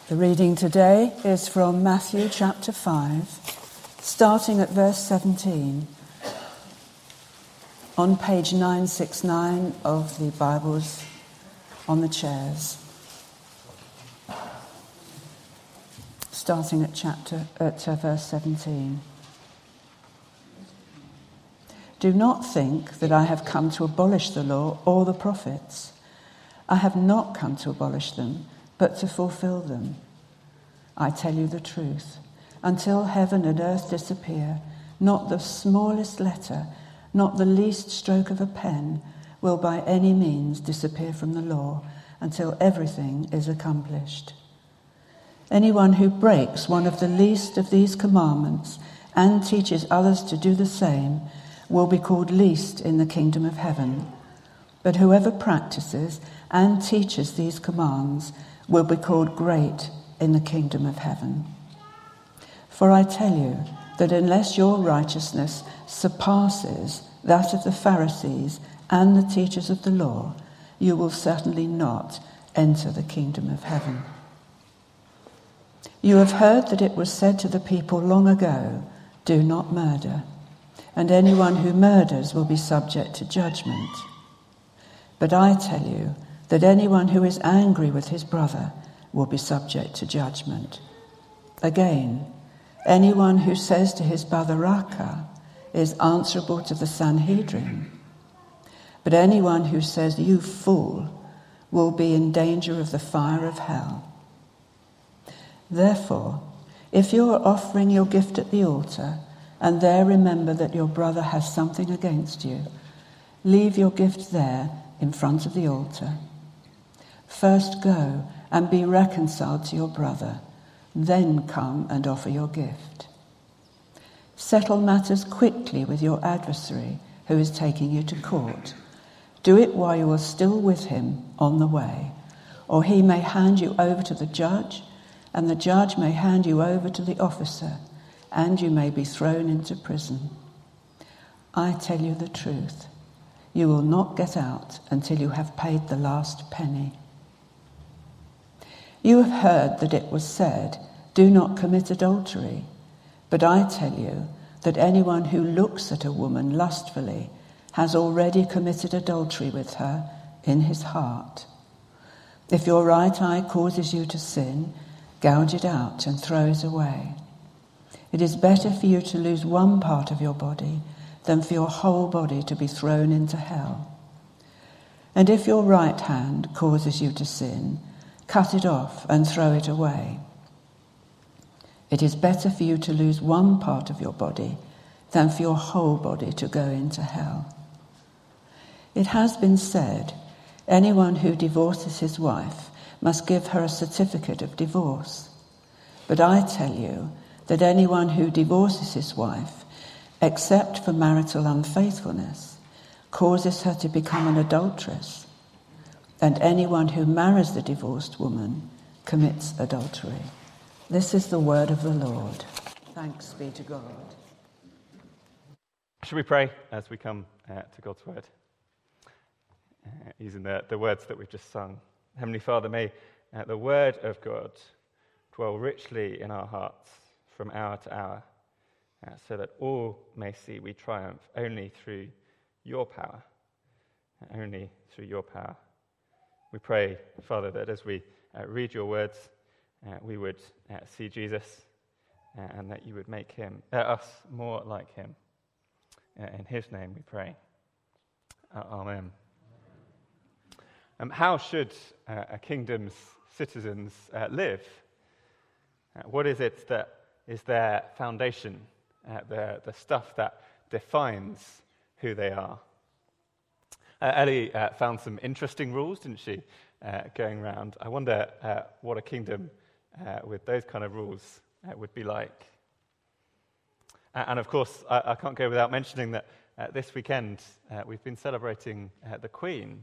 The reading today is from Matthew chapter 5, starting at verse 17, on page 969 of the Bibles on the chairs. Starting at verse 17. Do not think that I have come to abolish the law or the prophets. I have not come to abolish them, but to fulfill them. I tell you the truth. Until heaven and earth disappear, not the smallest letter, not the least stroke of a pen will by any means disappear from the law until everything is accomplished. Anyone who breaks one of the least of these commandments and teaches others to do the same will be called least in the kingdom of heaven. But whoever practices and teaches these commands will be called great in the kingdom of heaven. For I tell you that unless your righteousness surpasses that of the Pharisees and the teachers of the law, you will certainly not enter the kingdom of heaven. You have heard that it was said to the people long ago, do not murder, and anyone who murders will be subject to judgment. But I tell you that anyone who is angry with his brother will be subject to judgment. Again, anyone who says to his brother Raca is answerable to the Sanhedrin. But anyone who says you fool will be in danger of the fire of hell. Therefore, if you are offering your gift at the altar and there remember that your brother has something against you, leave your gift there in front of the altar. First go and be reconciled to your brother, then come and offer your gift. Settle matters quickly with your adversary who is taking you to court. Do it while you are still with him on the way, or he may hand you over to the judge, and the judge may hand you over to the officer, and you may be thrown into prison. I tell you the truth, you will not get out until you have paid the last penny. You have heard that it was said, do not commit adultery. But I tell you that anyone who looks at a woman lustfully has already committed adultery with her in his heart. If your right eye causes you to sin, gouge it out and throw it away. It is better for you to lose one part of your body than for your whole body to be thrown into hell. And if your right hand causes you to sin, cut it off and throw it away. It is better for you to lose one part of your body than for your whole body to go into hell. It has been said, anyone who divorces his wife must give her a certificate of divorce. But I tell you that anyone who divorces his wife, except for marital unfaithfulness, causes her to become an adulteress. And anyone who marries the divorced woman commits adultery. This is the word of the Lord. Thanks be to God. Should we pray as we come to God's word? Using the words that we've just sung. Heavenly Father, may the word of God dwell richly in our hearts from hour to hour, so that all may see we triumph only through your power, only through your power. We pray, Father, that as we read your words, we would see Jesus and that you would make us more like him. In his name we pray. Amen. How should a kingdom's citizens live? What is it that is their foundation, the stuff that defines who they are? Ellie found some interesting rules, didn't she, going around. I wonder what a kingdom with those kind of rules would be like. And of course, I can't go without mentioning that this weekend we've been celebrating the Queen,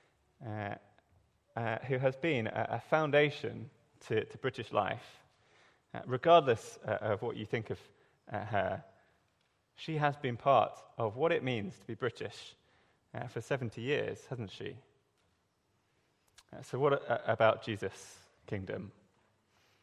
who has been a foundation to British life. Regardless of what you think of her, she has been part of what it means to be British for 70 years, hasn't she? So what about Jesus' kingdom?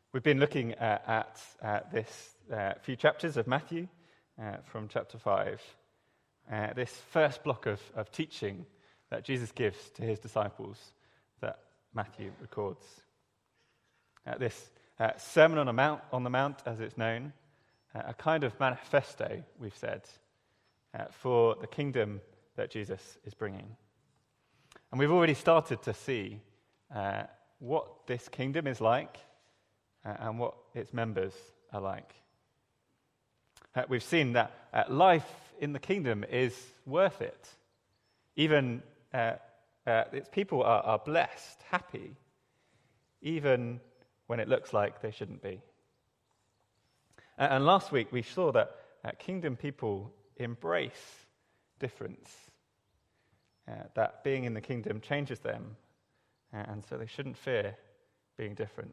We've been looking at this few chapters of Matthew from chapter 5. This first block of teaching that Jesus gives to his disciples that Matthew records. This Sermon on the Mount, as it's known, a kind of manifesto, we've said, for the kingdom that Jesus is bringing. And we've already started to see what this kingdom is like and what its members are like. We've seen that life in the kingdom is worth it. Even its people are blessed, happy, even when it looks like they shouldn't be. And last week we saw that kingdom people embrace difference, that being in the kingdom changes them, and so they shouldn't fear being different.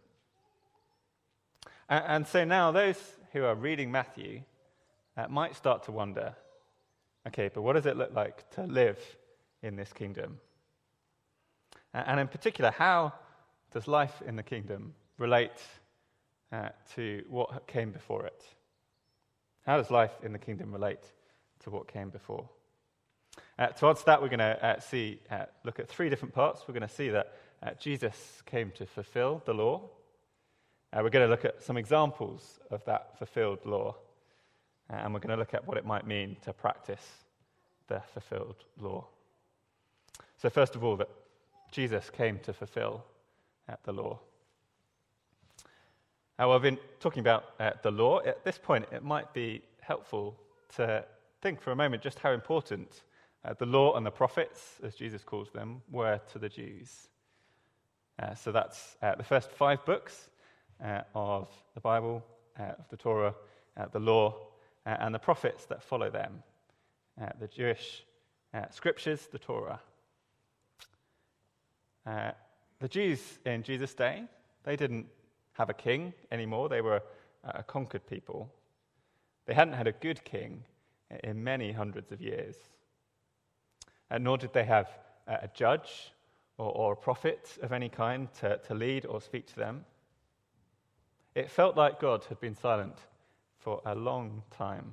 And so now those who are reading Matthew might start to wonder, okay, but what does it look like to live in this kingdom? And in particular, how does life in the kingdom relate to what came before it? How does life in the kingdom relate to what came before? To answer that, we're going to look at three different parts. We're going to see that Jesus came to fulfill the law. We're going to look at some examples of that fulfilled law. And we're going to look at what it might mean to practice the fulfilled law. So first of all, that Jesus came to fulfill the law. Well, I've been talking about the law. At this point, it might be helpful to think for a moment just how important the law and the prophets, as Jesus calls them, were to the Jews. So that's the first 5 books of the Bible, of the Torah, the law, and the prophets that follow them, the Jewish scriptures, the Torah. The Jews in Jesus' day, they didn't have a king anymore. They were a conquered people. They hadn't had a good king in many hundreds of years. Nor did they have a judge or a prophet of any kind to lead or speak to them. It felt like God had been silent for a long time.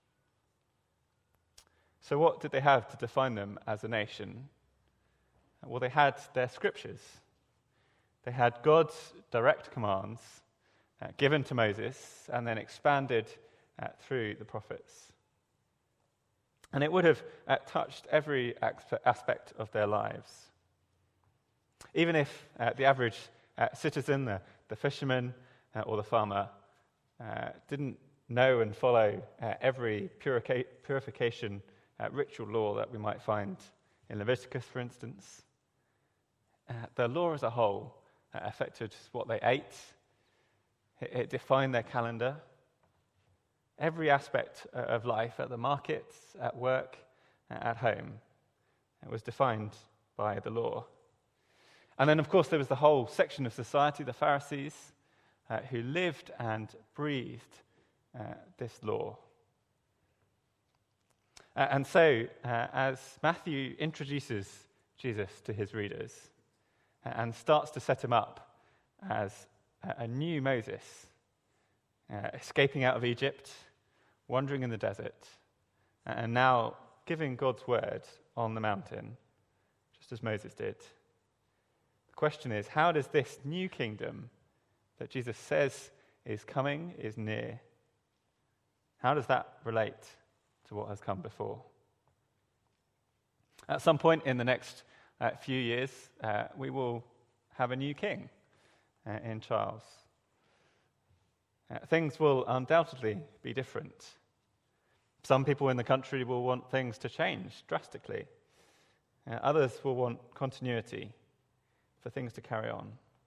So what did they have to define them as a nation? Well, they had their scriptures. They had God's direct commands given to Moses and then expanded through the prophets. And it would have touched every aspect of their lives. Even if the average citizen, the fisherman or the farmer, didn't know and follow every purification ritual law that we might find in Leviticus, for instance, the law as a whole affected what they ate. It defined their calendar. Every aspect of life, at the markets, at work, at home, it was defined by the law. And then, of course, there was the whole section of society, the Pharisees, who lived and breathed this law. And so, as Matthew introduces Jesus to his readers and starts to set him up as a new Moses, escaping out of Egypt, wandering in the desert, and now giving God's word on the mountain, just as Moses did. The question is, how does this new kingdom that Jesus says is coming, is near, how does that relate to what has come before? At some point in the next few years, we will have a new king in Charles. Things will undoubtedly be different. Some people in the country will want things to change drastically. Others will want continuity for things to carry on.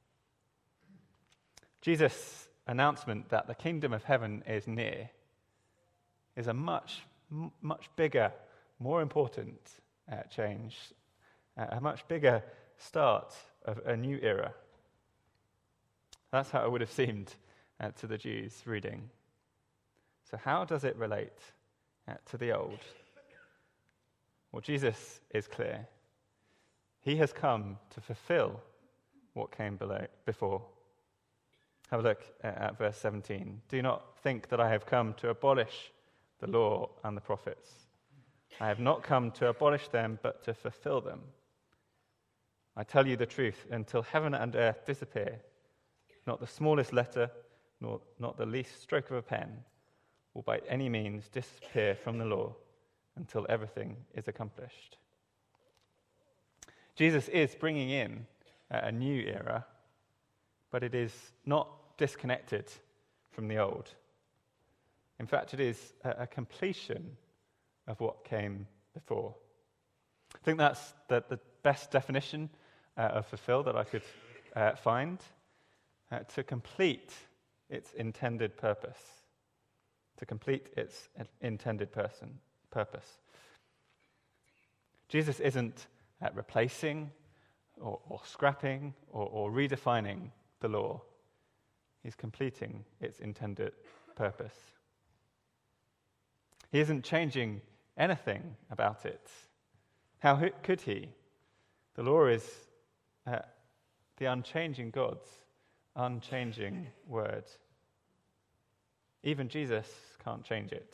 Jesus' announcement that the kingdom of heaven is near is a much bigger, more important change, a much bigger start of a new era. That's how it would have seemed to the Jews reading. So how does it relate to the old? Well, Jesus is clear. He has come to fulfill what came before. Have a look at verse 17. Do not think that I have come to abolish the law and the prophets. I have not come to abolish them, but to fulfill them. I tell you the truth, until heaven and earth disappear, not the smallest letter, nor not the least stroke of a pen, will by any means disappear from the law until everything is accomplished. Jesus is bringing in a new era, but it is not disconnected from the old. In fact, it is a completion of what came before. I think that's the best definition of fulfill that I could find. To complete its intended purpose. To complete its intended purpose. Jesus isn't replacing or scrapping or redefining the law. He's completing its intended purpose. He isn't changing anything about it. How could he? The law is the unchanging God's unchanging word. Even Jesus can't change it.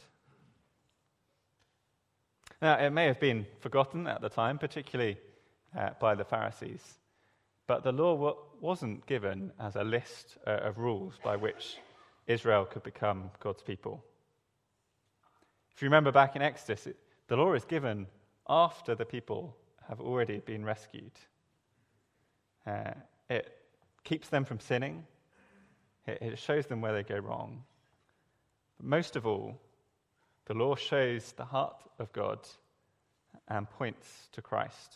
Now, it may have been forgotten at the time, particularly by the Pharisees, but the law wasn't given as a list of rules by which Israel could become God's people. If you remember back in Exodus, the law is given after the people have already been rescued. It keeps them from sinning. It shows them where they go wrong. But most of all, the law shows the heart of God and points to Christ.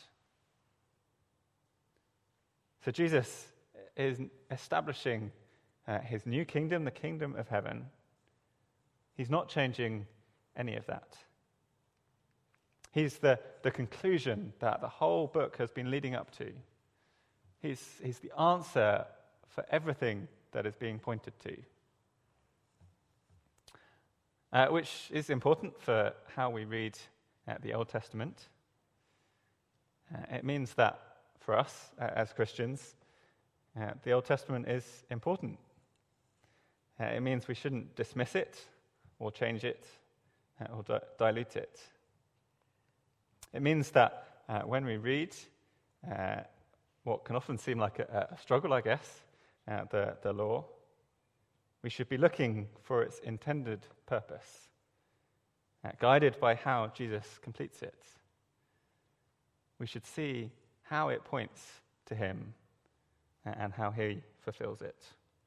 So Jesus is establishing his new kingdom, the kingdom of heaven. He's not changing any of that. He's the conclusion that the whole book has been leading up to. He's the answer for everything that is being pointed to. Which is important for how we read the Old Testament. It means that for us as Christians, the Old Testament is important. It means we shouldn't dismiss it or change it or dilute it. It means that when we read what can often seem like a struggle, I guess, the law, we should be looking for its intended purpose, guided by how Jesus completes it. We should see how it points to him and how he fulfills it.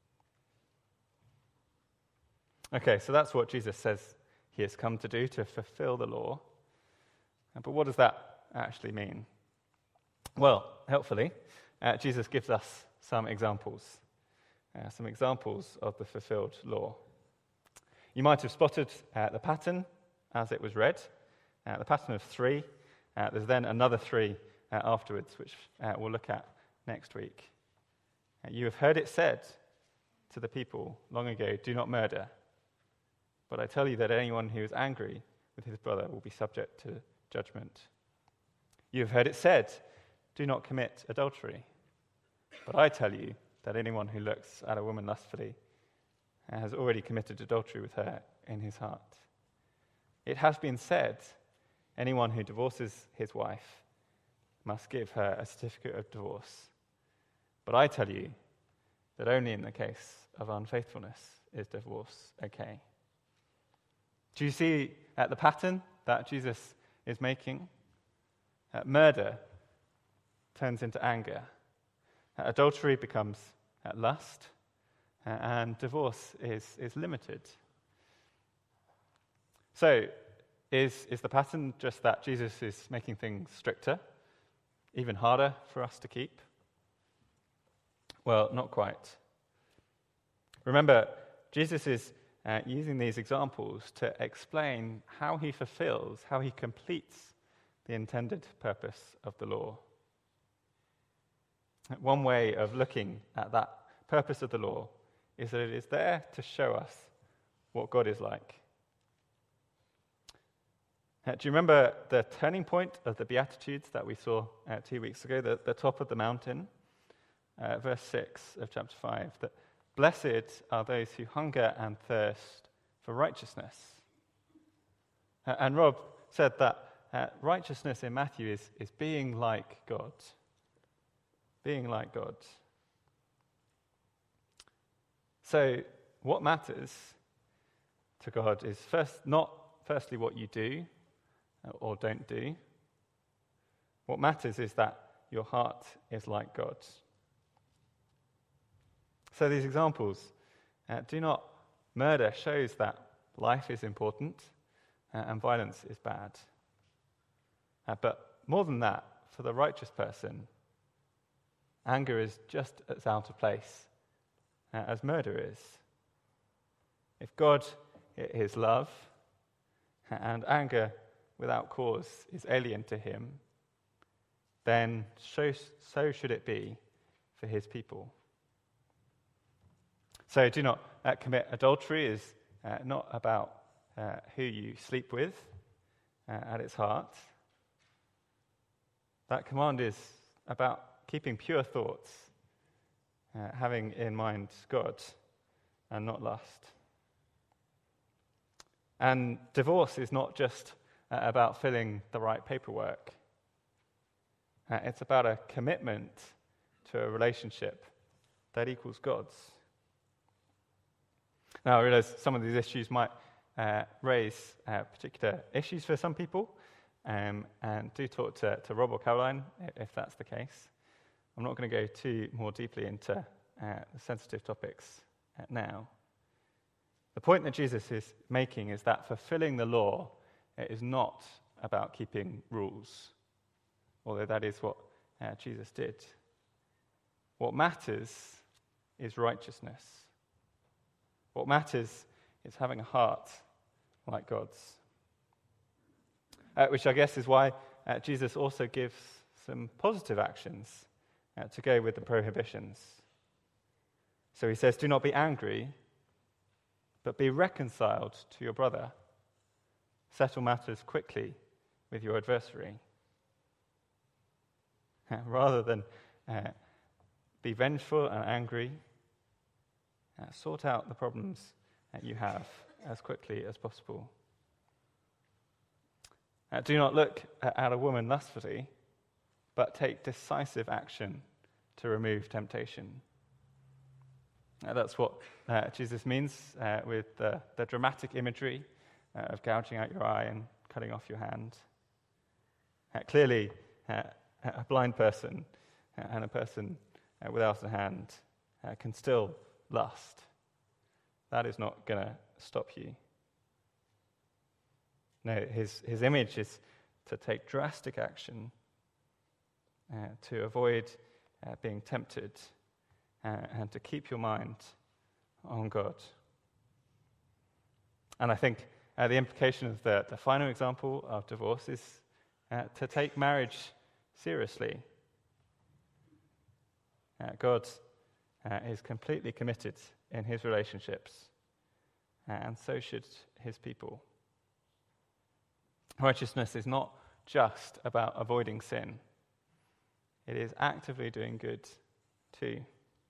Okay, so that's what Jesus says he has come to do, to fulfill the law. But what does that actually mean? Well, helpfully, Jesus gives us some examples of the fulfilled law. You might have spotted the pattern as it was read, the pattern of 3. There's then another 3 afterwards, which we'll look at next week. You have heard it said to the people long ago, do not murder. But I tell you that anyone who is angry with his brother will be subject to judgment. You have heard it said, do not commit adultery. But I tell you that anyone who looks at a woman lustfully has already committed adultery with her in his heart. It has been said, anyone who divorces his wife must give her a certificate of divorce. But I tell you that only in the case of unfaithfulness is divorce okay. Do you see the pattern that Jesus is making? Murder turns into anger. Adultery becomes lust. And divorce is limited. So, is the pattern just that Jesus is making things stricter, even harder for us to keep? Well, not quite. Remember, Jesus is using these examples to explain how he fulfills, how he completes the intended purpose of the law. One way of looking at that purpose of the law is that it is there to show us what God is like. Do you remember the turning point of the Beatitudes that we saw 2 weeks ago, the top of the mountain? Verse 6 of chapter 5, that Blessed are those who hunger and thirst for righteousness. And Rob said that righteousness in Matthew is being like God. Being like God. So what matters to God is firstly what you do or don't do. What matters is that your heart is like God's. So these examples, do not murder, shows that life is important and violence is bad. But more than that, for the righteous person, anger is just as out of place as murder is. If God is love, and anger without cause is alien to him, then so should it be for his people. So do not commit adultery is not about who you sleep with at its heart. That command is about keeping pure thoughts, having in mind God and not lust. And divorce is not just about filling the right paperwork. It's about a commitment to a relationship that equals God's. Now, I realize some of these issues might raise particular issues for some people, and do talk to Rob or Caroline if that's the case. I'm not going to go too more deeply into the sensitive topics now. The point that Jesus is making is that fulfilling the law is not about keeping rules, although that is what Jesus did. What matters is righteousness. What matters is having a heart like God's. Which I guess is why Jesus also gives some positive actions to go with the prohibitions. So he says, do not be angry, but be reconciled to your brother. Settle matters quickly with your adversary. Rather than be vengeful and angry, sort out the problems that you have as quickly as possible. Do not look at a woman lustfully, but take decisive action to remove temptation. That's what Jesus means with the dramatic imagery of gouging out your eye and cutting off your hand. Clearly, a blind person and a person without a hand can still lust. That is not going to stop you. No, his image is to take drastic action to avoid being tempted and to keep your mind on God. And I think the implication of the final example of divorce is to take marriage seriously. God is completely committed in his relationships, and so should his people. Righteousness is not just about avoiding sin. It is actively doing good too.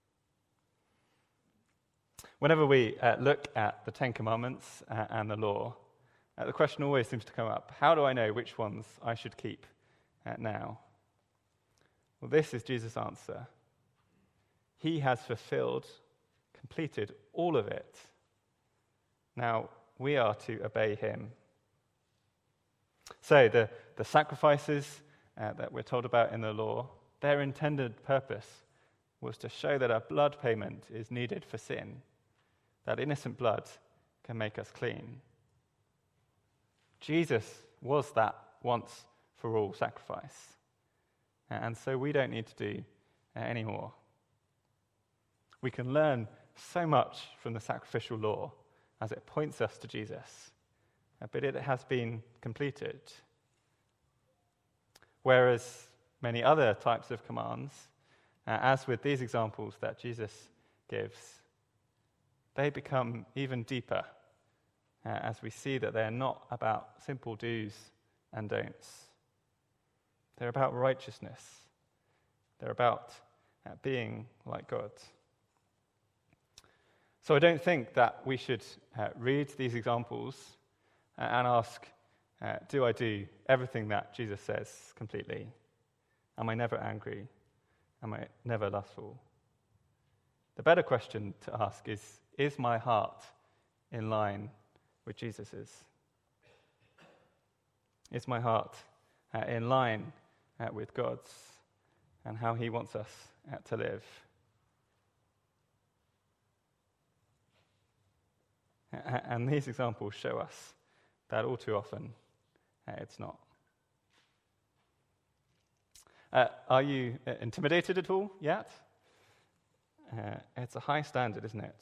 Whenever we look at the Ten Commandments and the law, the question always seems to come up, how do I know which ones I should keep now? Well, this is Jesus' answer. He has fulfilled, completed all of it. Now, we are to obey him. So the sacrifices that we're told about in the law, their intended purpose was to show that a blood payment is needed for sin, that innocent blood can make us clean. Jesus was that once for all sacrifice, and so we don't need to do any more. We can learn so much from the sacrificial law as it points us to Jesus, but it has been completed. Whereas many other types of commands, as with these examples that Jesus gives, they become even deeper as we see that they're not about simple do's and don'ts. They're about righteousness. They're about being like God. So I don't think that we should read these examples and ask, do I do everything that Jesus says completely? Am I never angry? Am I never lustful? The better question to ask is my heart in line with Jesus's? Is my heart in line with God's and how he wants us to live? And these examples show us that all too often it's not. Are you intimidated at all yet? It's a high standard, isn't it?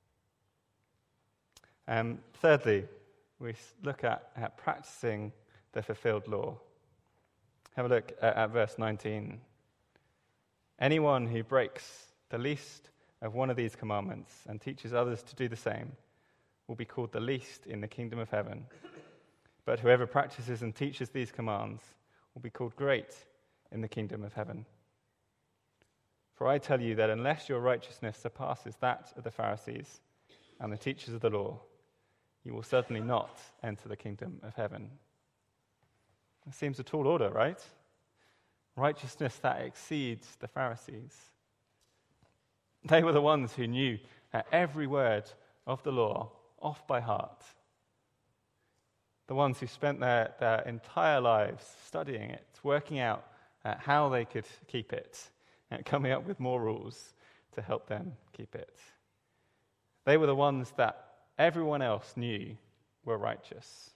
Thirdly, we look at practicing the fulfilled law. Have a look at verse 19. Anyone who breaks the least of one of these commandments and teaches others to do the same will be called the least in the kingdom of heaven. But whoever practices and teaches these commands will be called great in the kingdom of heaven. For I tell you that unless your righteousness surpasses that of the Pharisees and the teachers of the law, you will certainly not enter the kingdom of heaven. It seems a tall order, right? Righteousness that exceeds the Pharisees. They were the ones who knew every word of the law off by heart. The ones who spent their entire lives studying it, working out how they could keep it, and coming up with more rules to help them keep it. They were the ones that everyone else knew were righteous.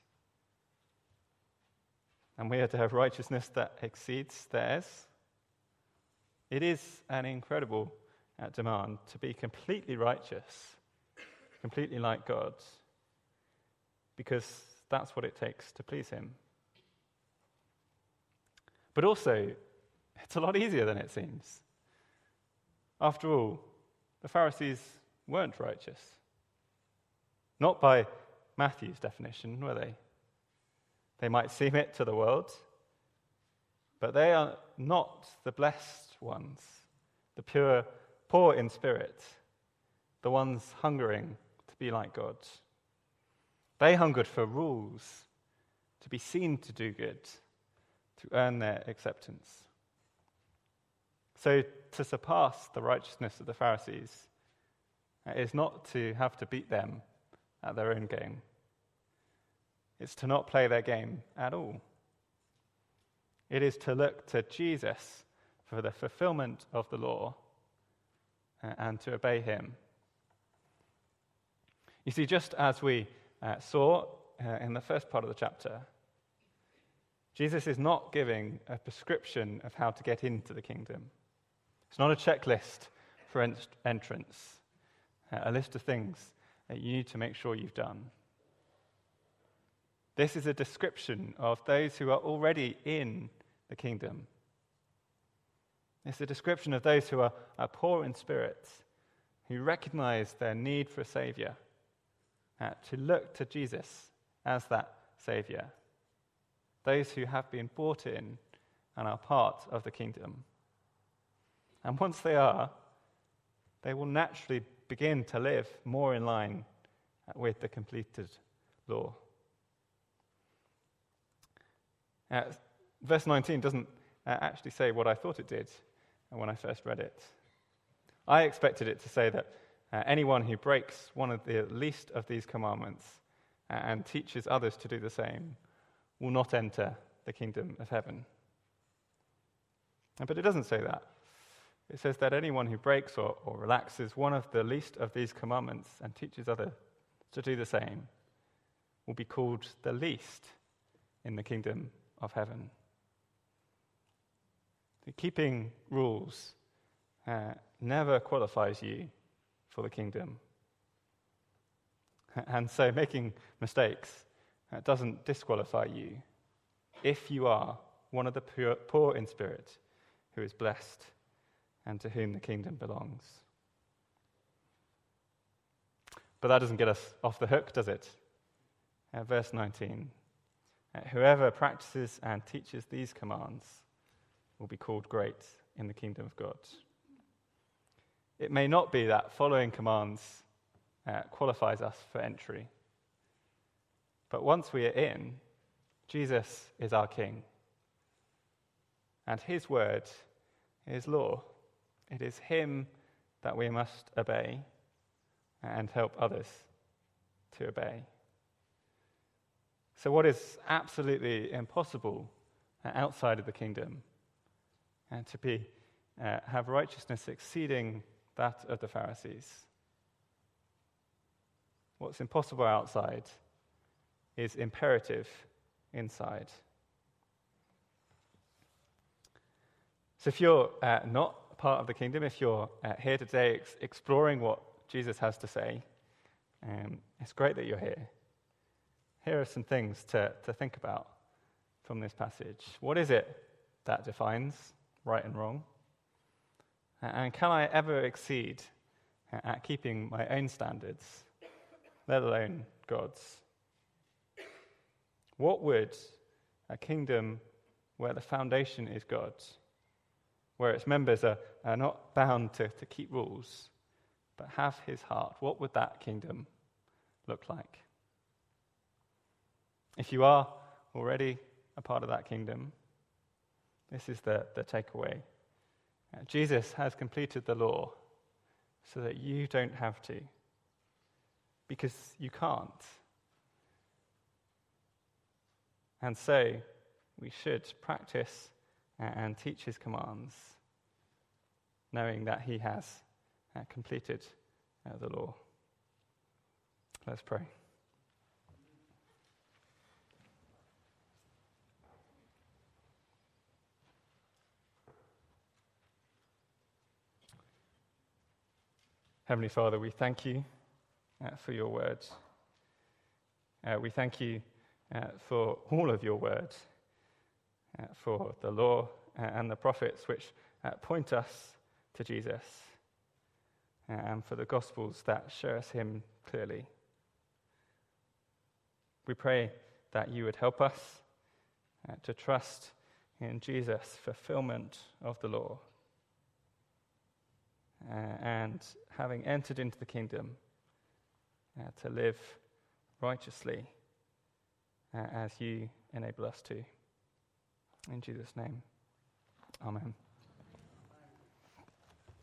And we are to have righteousness that exceeds theirs. It is an incredible demand to be completely righteous, completely like God, because that's what it takes to please him. But also, it's a lot easier than it seems. After all, the Pharisees weren't righteous. Not by Matthew's definition, were they? They might seem it to the world, but they are not the blessed ones, the pure, poor in spirit, the ones hungering to be like God. They hungered for rules, to be seen to do good, to earn their acceptance. So to surpass the righteousness of the Pharisees is not to have to beat them at their own game. It's to not play their game at all. It is to look to Jesus for the fulfillment of the law and to obey him. You see, just as we saw in the first part of the chapter, Jesus is not giving a prescription of how to get into the kingdom. It's not a checklist for entrance, a list of things that you need to make sure you've done. This is a description of those who are already in the kingdom. It's a description of those who are poor in spirit, who recognize their need for a Savior, to look to Jesus as that Savior. Those who have been brought in and are part of the kingdom. And once they are, they will naturally begin to live more in line with the completed law. Verse 19 doesn't actually say what I thought it did when I first read it. I expected it to say that anyone who breaks one of the least of these commandments and teaches others to do the same will not enter the kingdom of heaven. But it doesn't say that. It says that anyone who breaks or relaxes one of the least of these commandments and teaches others to do the same will be called the least in the kingdom of heaven. Keeping rules never qualifies you for the kingdom. And so making mistakes doesn't disqualify you if you are one of the poor in spirit who is blessed and to whom the kingdom belongs. But that doesn't get us off the hook, does it? Verse 19. Whoever practices and teaches these commands will be called great in the kingdom of God. It may not be that following commands qualifies us for entry. But once we are in, Jesus is our King. And his word is law. It is him that we must obey and help others to obey. So what is absolutely impossible outside of the kingdom, and to have righteousness exceeding that of the Pharisees. What's impossible outside is imperative inside. So if you're not part of the kingdom, if you're here today exploring what Jesus has to say, it's great that you're here. Here are some things to think about from this passage. What is it that defines right and wrong? And can I ever exceed at keeping my own standards, let alone God's? What would a kingdom where the foundation is God's, where its members are not bound to keep rules, but have his heart, what would that kingdom look like? If you are already a part of that kingdom, this is the takeaway. Jesus has completed the law so that you don't have to, because you can't. And so we should practice and teach his commands, knowing that he has completed the law. Let's pray. Heavenly Father, we thank you for your words. We thank you for all of your words, for the law and the prophets which point us to Jesus, and for the Gospels that show us him clearly. We pray that you would help us to trust in Jesus' fulfillment of the law, and having entered into the kingdom, to live righteously as you enable us to. In Jesus' name, amen.